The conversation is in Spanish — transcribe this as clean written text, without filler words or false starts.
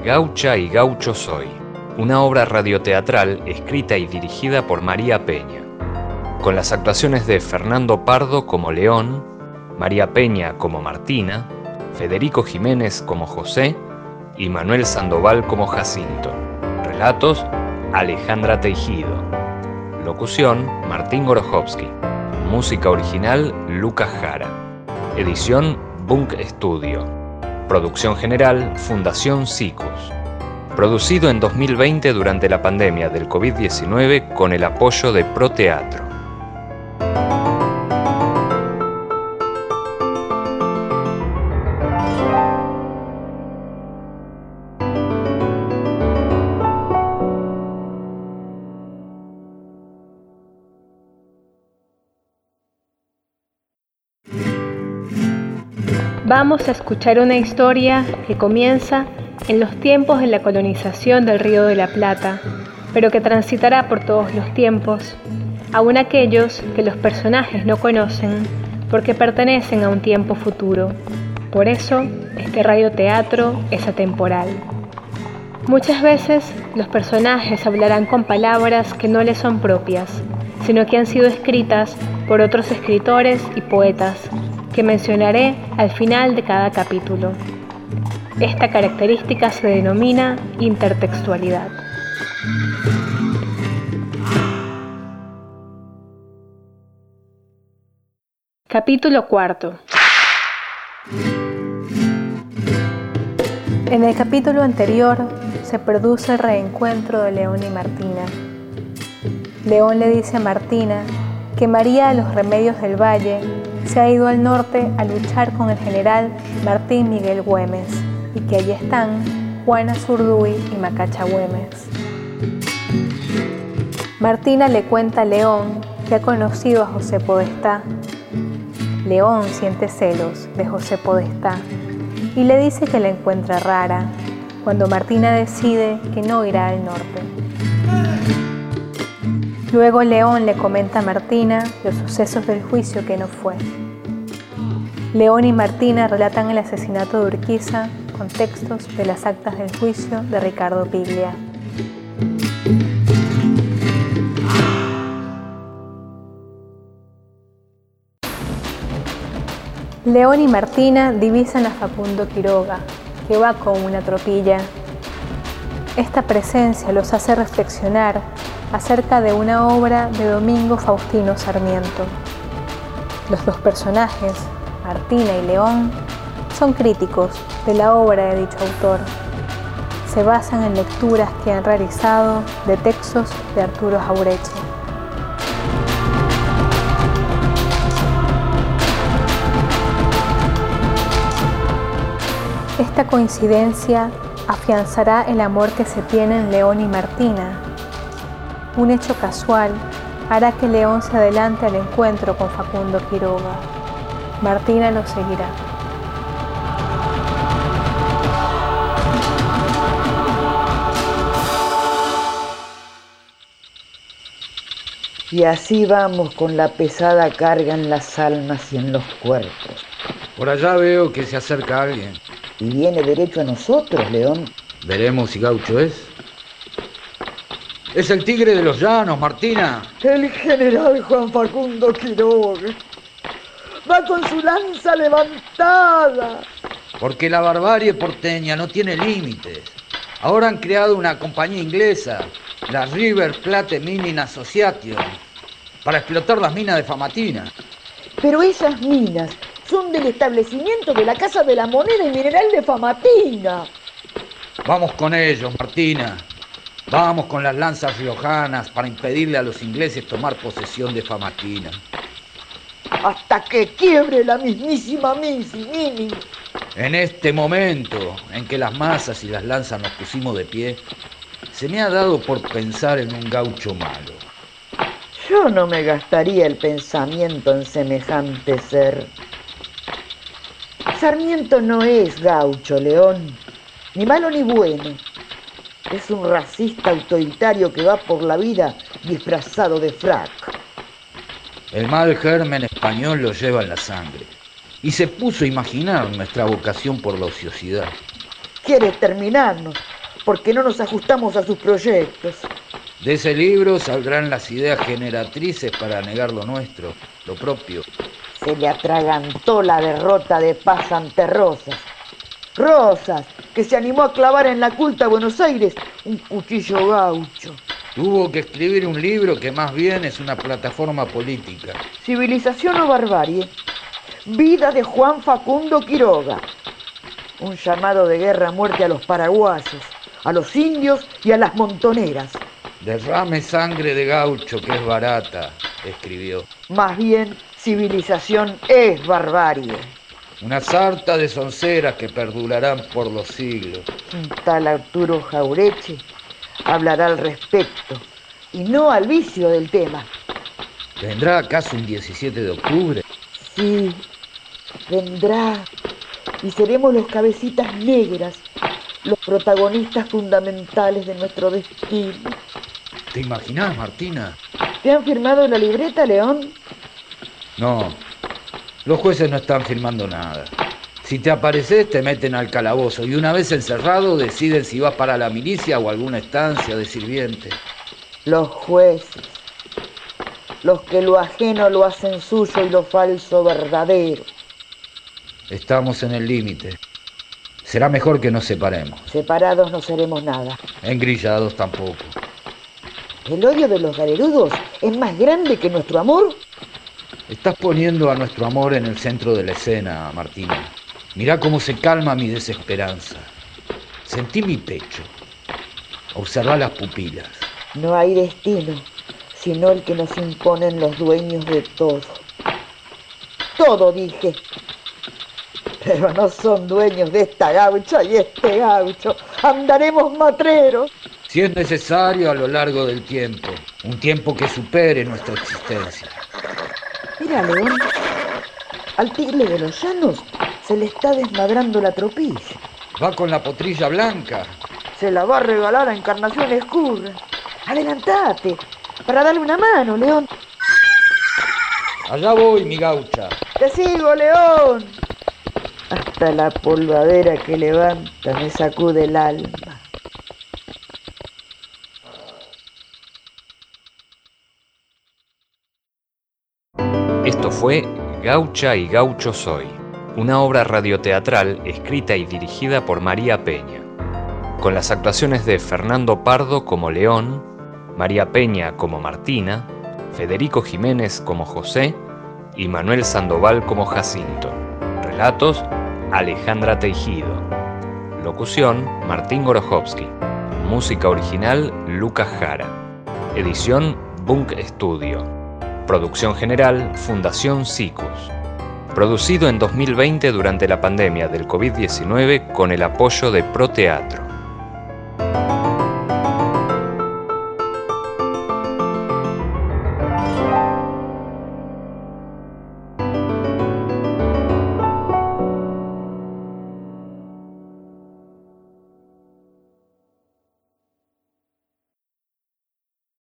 Gaucha y Gaucho soy, una obra radioteatral escrita y dirigida por María Peña, con las actuaciones de Fernando Pardo como León, María Peña como Martina, Federico Jiménez como José y Manuel Sandoval como Jacinto. Relatos: Alejandra Teijido. Locución: Martín Gorojovsky. Música original: Lucas Jara. Edición: Bunk Studio. Producción general: Fundación Cicus. Producido en 2020 durante la pandemia del COVID-19 con el apoyo de ProTeatro. Vamos a escuchar una historia que comienza en los tiempos de la colonización del Río de la Plata, pero que transitará por todos los tiempos, aun aquellos que los personajes no conocen porque pertenecen a un tiempo futuro. Por eso, este radioteatro es atemporal. Muchas veces los personajes hablarán con palabras que no les son propias, sino que han sido escritas por otros escritores y poetas, que mencionaré al final de cada capítulo. Esta característica se denomina intertextualidad. Capítulo 4. En el capítulo anterior se produce el reencuentro de León y Martina. León le dice a Martina que María de los Remedios del Valle se ha ido al norte a luchar con el general Martín Miguel Güemes y que allí están Juana Zurduy y Macacha Güemes. Martina le cuenta a León que ha conocido a José Podestá. León siente celos de José Podestá y le dice que la encuentra rara, cuando Martina decide que no irá al norte. Luego León le comenta a Martina los sucesos del juicio que no fue. León y Martina relatan el asesinato de Urquiza con textos de las actas del juicio de Ricardo Piglia. León y Martina divisan a Facundo Quiroga, que va con una tropilla. Esta presencia los hace reflexionar acerca de una obra de Domingo Faustino Sarmiento. Los dos personajes, Martina y León, son críticos de la obra de dicho autor. Se basan en lecturas que han realizado de textos de Arturo Jauretche. Esta coincidencia afianzará el amor que se tienen León y Martina. Un hecho casual hará que León se adelante al encuentro con Facundo Quiroga. Martina lo seguirá. Y así vamos con la pesada carga en las almas y en los cuerpos. Por allá veo que se acerca alguien. Y viene derecho a nosotros, León. Veremos si gaucho es. Es el tigre de los llanos, Martina. El general Juan Facundo Quiroga. Va con su lanza levantada. Porque la barbarie porteña no tiene límites. Ahora han creado una compañía inglesa, la River Plate Mining Association, para explotar las minas de Famatina. Pero esas minas son del establecimiento de la Casa de la Moneda y Mineral de Famatina. Vamos con ellos, Martina. Vamos con las lanzas riojanas para impedirle a los ingleses tomar posesión de Famatina. Hasta que quiebre la mismísima Mini. En este momento en que las masas y las lanzas nos pusimos de pie, se me ha dado por pensar en un gaucho malo. Yo no me gastaría el pensamiento en semejante ser. Sarmiento no es gaucho, León, ni malo ni bueno. Es un racista autoritario que va por la vida disfrazado de frac. El mal germen español lo lleva en la sangre y se puso a imaginar nuestra vocación por la ociosidad. Quiere terminarnos, porque no nos ajustamos a sus proyectos. De ese libro saldrán las ideas generatrices para negar lo nuestro, lo propio. Se le atragantó la derrota de Paz ante Rosas. Rosas, que se animó a clavar en la culta Buenos Aires un cuchillo gaucho. Tuvo que escribir un libro que más bien es una plataforma política. Civilización o barbarie. Vida de Juan Facundo Quiroga. Un llamado de guerra a muerte a los paraguayos, a los indios y a las montoneras. Derrame sangre de gaucho que es barata, escribió. Más bien, civilización es barbarie. Una sarta de sonceras que perdurarán por los siglos. Un tal Arturo Jaureche hablará al respecto, y no al vicio del tema. ¿Vendrá acaso un 17 de octubre? Sí, vendrá, y seremos los cabecitas negras, los protagonistas fundamentales de nuestro destino. ¿Te imaginás, Martina? ¿Te han firmado la libreta, León? No, los jueces no están firmando nada. Si te apareces, te meten al calabozo y una vez encerrado deciden si vas para la milicia o alguna estancia de sirviente. Los jueces, los que lo ajeno lo hacen suyo y lo falso verdadero. Estamos en el límite. Será mejor que nos separemos. Separados no seremos nada. Engrillados tampoco. ¿El odio de los galerudos es más grande que nuestro amor? Estás poniendo a nuestro amor en el centro de la escena, Martina. Mirá cómo se calma mi desesperanza. Sentí mi pecho. Observá las pupilas. No hay destino, sino el que nos imponen los dueños de todo. Todo, dije. Pero no son dueños de esta gaucha y este gaucho. Andaremos matreros. Si es necesario, a lo largo del tiempo. Un tiempo que supere nuestra existencia. Mira, León, al tigre de los llanos se le está desmadrando la tropilla. Va con la potrilla blanca. Se la va a regalar a Encarnación Escurra. Adelantate, para darle una mano, León. Allá voy, mi gaucha. ¡Te sigo, León! Hasta la polvadera que levanta me sacude el alma. Esto fue Gaucha y Gaucho Soy, una obra radioteatral escrita y dirigida por María Peña, con las actuaciones de Fernando Pardo como León, María Peña como Martina, Federico Jiménez como José y Manuel Sandoval como Jacinto. Relatos: Alejandra Teijido. Locución: Martín Gorojovsky. Música original: Lucas Jara. Edición: Bunk Studio. Producción general: Fundación Cicus. Producido en 2020 durante la pandemia del COVID-19 con el apoyo de ProTeatro.